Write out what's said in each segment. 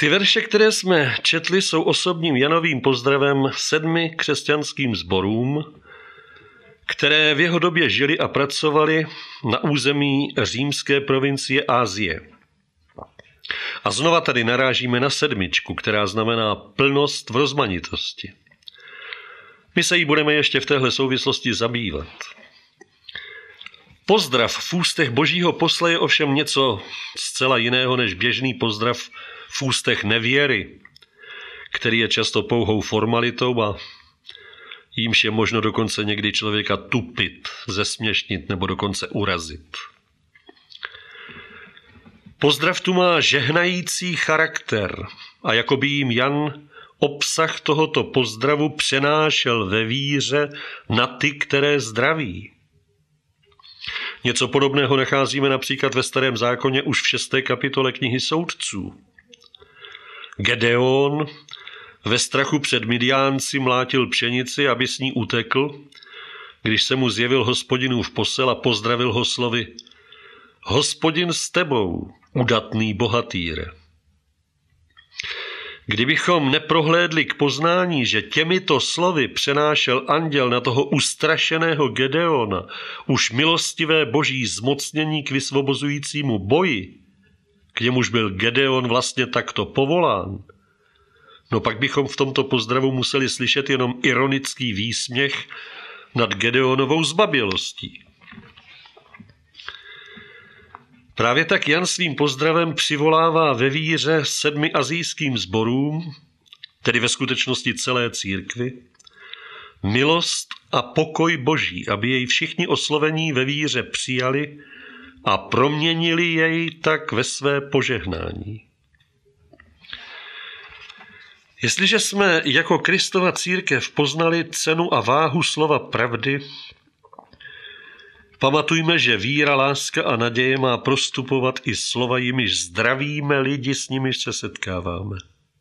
Ty verše, které jsme četli, jsou osobním Janovým pozdravem 7 křesťanským sborům, které v jeho době žili a pracovali na území římské provincie Asie. A znova tady narážíme na 7, která znamená plnost v rozmanitosti. My se jí budeme ještě v téhle souvislosti zabývat. Pozdrav v ústech Božího posla je ovšem něco zcela jiného než běžný pozdrav v ústech nevěry, který je často pouhou formalitou a jímž je možno dokonce někdy člověka tupit, zesměšnit nebo dokonce urazit. Pozdrav tu má žehnající charakter a jakoby jim Jan obsah tohoto pozdravu přenášel ve víře na ty, které zdraví. Něco podobného nacházíme například ve Starém zákoně už v 6. kapitole knihy Soudců. Gedeon ve strachu před Midiánci mlátil pšenici, aby s ní utekl, když se mu zjevil Hospodinův posel a pozdravil ho slovy: Hospodin s tebou, udatný bohatýre. Kdybychom neprohlédli k poznání, že těmito slovy přenášel anděl na toho ustrašeného Gedeona už milostivé boží zmocnění k vysvobozujícímu boji, k němuž byl Gedeon vlastně takto povolán, no pak bychom v tomto pozdravu museli slyšet jenom ironický výsměch nad Gedeonovou zbabělostí. Právě tak Jan svým pozdravem přivolává ve víře 7 asijským sborům, tedy ve skutečnosti celé církvi, milost a pokoj Boží, aby jej všichni oslovení ve víře přijali a proměnili jej tak ve své požehnání. Jestliže jsme jako Kristova církev poznali cenu a váhu slova pravdy, pamatujme, že víra, láska a naděje má prostupovat i slova, jimiž zdravíme lidi, s nimiž se setkáváme.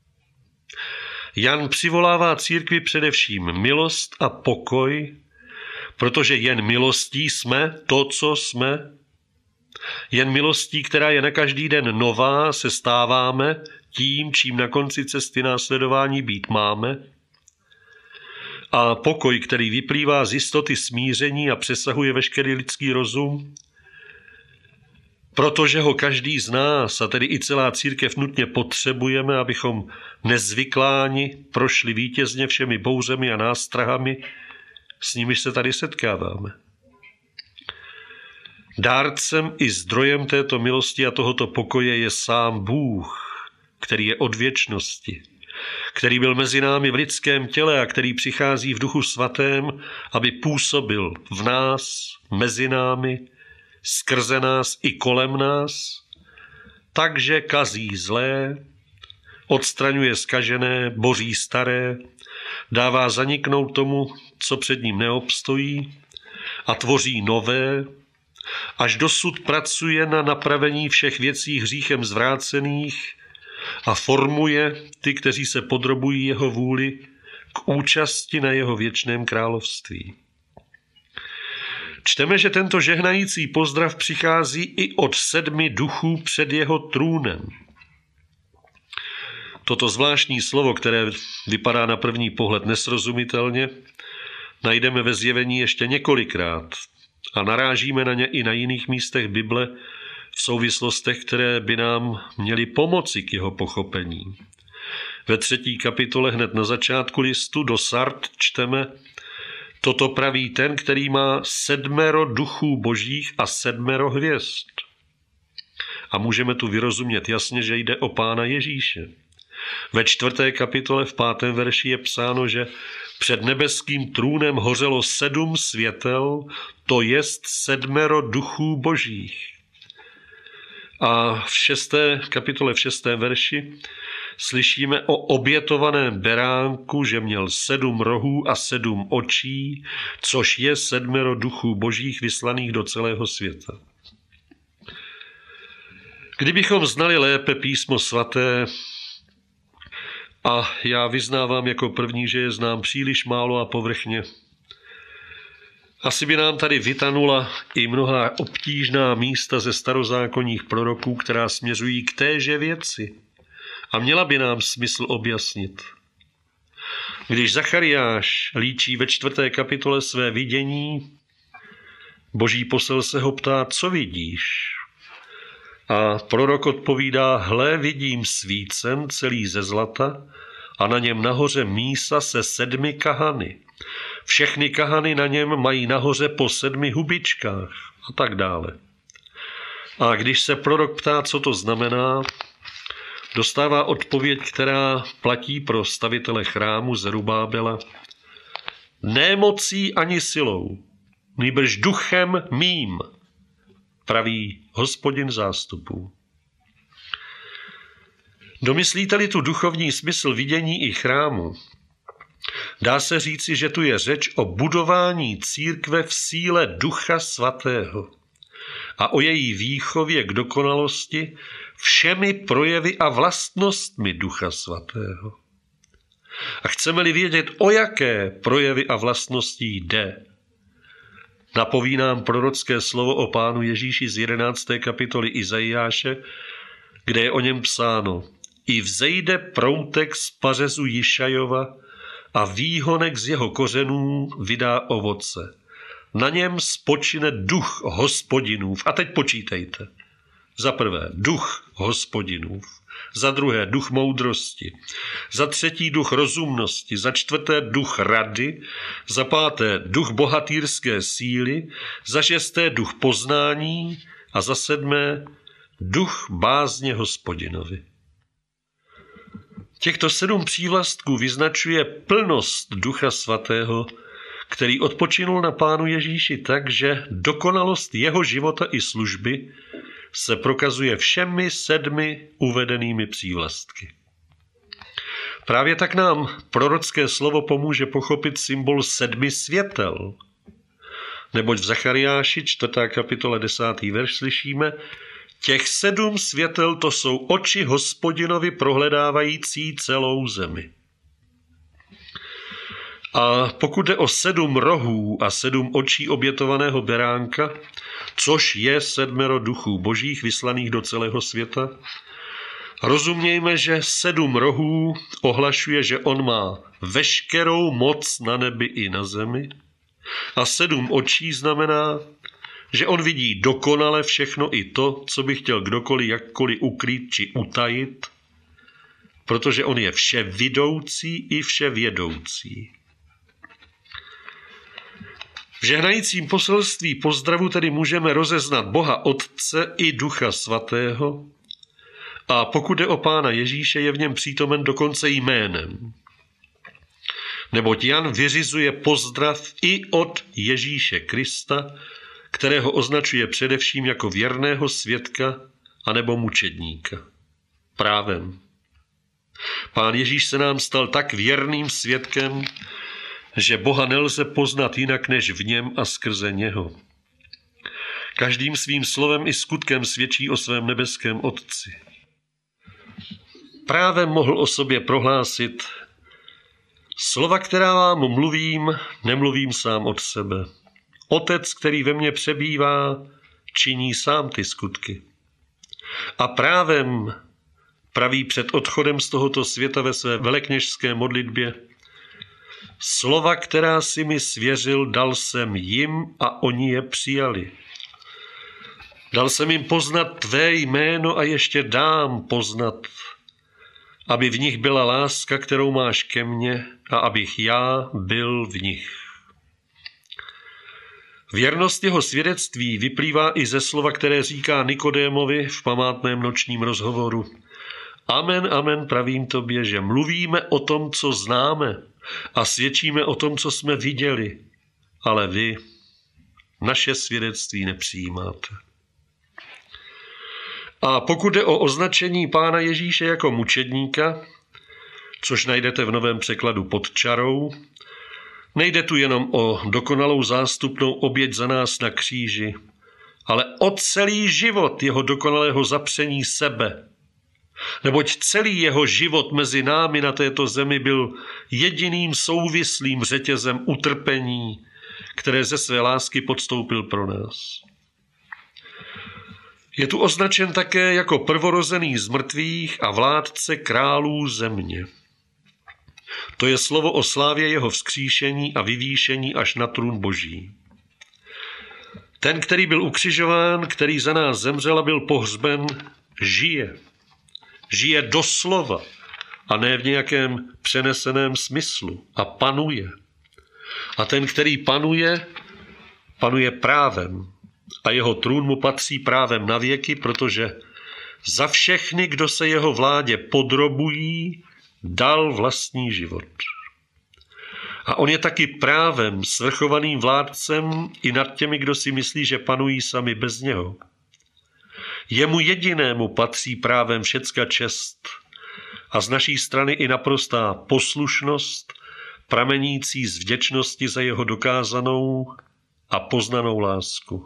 Jan přivolává církvi především milost a pokoj, protože jen milostí jsme to, co jsme. Jen milostí, která je na každý den nová, se stáváme tím, čím na konci cesty následování být máme. A pokoj, který vyplývá z jistoty smíření a přesahuje veškerý lidský rozum, protože ho každý z nás, a tedy i celá církev, nutně potřebujeme, abychom nezvykláni prošli vítězně všemi bouřemi a nástrahami, s nimiž se tady setkáváme. Dárcem i zdrojem této milosti a tohoto pokoje je sám Bůh, který je od věčnosti, který byl mezi námi v lidském těle a který přichází v Duchu Svatém, aby působil v nás, mezi námi, skrze nás i kolem nás, takže kazí zlé, odstraňuje zkažené, boří staré, dává zaniknout tomu, co před ním neobstojí, a tvoří nové, až dosud pracuje na napravení všech věcí hříchem zvrácených a formuje ty, kteří se podrobují jeho vůli, k účasti na jeho věčném království. Čteme, že tento žehnající pozdrav přichází i od 7 duchů před jeho trůnem. Toto zvláštní slovo, které vypadá na první pohled nesrozumitelně, najdeme ve Zjevení ještě několikrát a narážíme na ně i na jiných místech Bible v souvislostech, které by nám měly pomoci k jeho pochopení. Ve 3. kapitole hned na začátku listu do Sard čteme: Toto praví ten, který má 7 duchů božích a 7 hvězd. A můžeme tu vyrozumět jasně, že jde o Pána Ježíše. Ve 4. kapitole v 5. verši je psáno, že před nebeským trůnem hořelo 7 světel, to jest 7 duchů božích. A v 6. kapitole v 6. verši slyšíme o obětovaném beránku, že měl 7 rohů a 7 očí, což je 7 duchů božích vyslaných do celého světa. Kdybychom znali lépe písmo svaté, a já vyznávám jako první, že je znám příliš málo a povrchně, asi by nám tady vytanula i mnohá obtížná místa ze starozákonních proroků, která směřují k téže věci a měla by nám smysl objasnit. Když Zachariáš líčí ve 4. kapitole své vidění, Boží posel se ho ptá, co vidíš? A prorok odpovídá, hle, vidím svícen celý ze zlata a na něm nahoře mísa se 7 kahany. Všechny kahany na něm mají nahoře po 7 hubičkách a tak dále. A když se prorok ptá, co to znamená, dostává odpověď, která platí pro stavitele chrámu Zerubábela. Ne mocí ani silou, nýbrž duchem mým, praví Hospodin zástupů. Domyslíte-li tu duchovní smysl vidění i chrámu, dá se říci, že tu je řeč o budování církve v síle Ducha Svatého a o její výchově k dokonalosti všemi projevy a vlastnostmi Ducha Svatého. A chceme-li vědět, o jaké projevy a vlastnosti jde, napoví nám prorocké slovo o Pánu Ježíši z 11. kapitoly Izajáše, kde je o něm psáno: I vzejde proutek z pařezu Jišajova a výhonek z jeho kořenů vydá ovoce. Na něm spočine duch Hospodinův. A teď počítejte. Za prvé duch Hospodinův, za druhé duch moudrosti, za třetí duch rozumnosti, za čtvrté duch rady, za páté duch bohatýrské síly, za šesté duch poznání a za sedmé duch bázně Hospodinovi. Těchto 7 přívlastků vyznačuje plnost Ducha Svatého, který odpočinul na Pánu Ježíši tak, že dokonalost jeho života i služby se prokazuje všemi 7 uvedenými přívlastky. Právě tak nám prorocké slovo pomůže pochopit symbol 7 světel. Neboť v Zachariáši 4. kapitola 10. verš slyšíme: těch 7 světel to jsou oči Hospodinovi prohledávající celou zemi. A pokud jde o 7 rohů a 7 očí obětovaného beránka, což je 7 duchů božích vyslaných do celého světa, rozumějme, že 7 rohů ohlašuje, že on má veškerou moc na nebi i na zemi, a 7 očí znamená, že on vidí dokonale všechno i to, co by chtěl kdokoliv jakkoliv ukrýt či utajit, protože on je vševidoucí i vševědoucí. V žehnajícím poselství pozdravu tedy můžeme rozeznat Boha Otce i Ducha Svatého, a pokud jde o Pána Ježíše, je v něm přítomen dokonce jménem. Neboť Jan vyřizuje pozdrav i od Ježíše Krista, kterého označuje především jako věrného svědka anebo mučedníka. Právem. Pán Ježíš se nám stal tak věrným svědkem, že Boha nelze poznat jinak než v něm a skrze něho. Každým svým slovem i skutkem svědčí o svém nebeském Otci. Právem mohl o sobě prohlásit: slova, která vám mluvím, nemluvím sám od sebe. Otec, který ve mně přebývá, činí sám ty skutky. A právem praví před odchodem z tohoto světa ve své velekněžské modlitbě: slova, která si mi svěřil, dal jsem jim a oni je přijali. Dal jsem jim poznat tvé jméno a ještě dám poznat, aby v nich byla láska, kterou máš ke mně, a abych já byl v nich. Věrnost jeho svědectví vyplývá i ze slova, které říká Nikodémovi v památném nočním rozhovoru: amen, amen, pravím tobě, že mluvíme o tom, co známe, a svědčíme o tom, co jsme viděli, ale vy naše svědectví nepřijímáte. A pokud jde o označení Pána Ježíše jako mučedníka, což najdete v novém překladu pod čarou, nejde tu jenom o dokonalou zástupnou oběť za nás na kříži, ale o celý život jeho dokonalého zapření sebe. Neboť celý jeho život mezi námi na této zemi byl jediným souvislým řetězem utrpení, které ze své lásky podstoupil pro nás. Je tu označen také jako prvorozený z mrtvých a vládce králů země. To je slovo o slávě jeho vzkříšení a vyvýšení až na trůn Boží. Ten, který byl ukřižován, který za nás zemřel a byl pohřben, žije. Žije doslova a ne v nějakém přeneseném smyslu a panuje. A ten, který panuje, panuje právem a jeho trůn mu patří právem na věky, protože za všechny, kdo se jeho vládě podrobují, dal vlastní život. A on je taky právem svrchovaným vládcem i nad těmi, kdo si myslí, že panují sami bez něho. Jemu jedinému patří právem všecka čest a z naší strany i naprostá poslušnost, pramenící z vděčnosti za jeho dokázanou a poznanou lásku.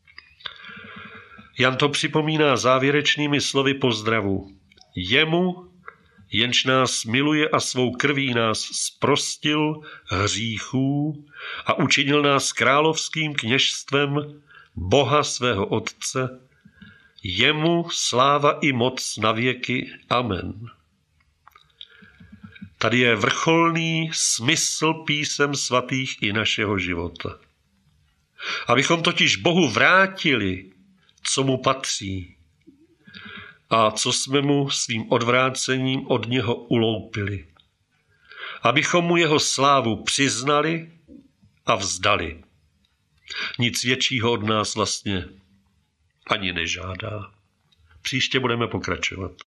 Jan to připomíná závěrečnými slovy pozdravu. Jemu, jenž nás miluje a svou krví nás zprostil hříchů a učinil nás královským kněžstvem Boha svého Otce, jemu sláva i moc na věky. Amen. Tady je vrcholný smysl písem svatých i našeho života. Abychom totiž Bohu vrátili, co mu patří a co jsme mu svým odvrácením od něho uloupili. Abychom mu jeho slávu přiznali a vzdali. Nic většího od nás vlastně ani nežádá. Příště budeme pokračovat.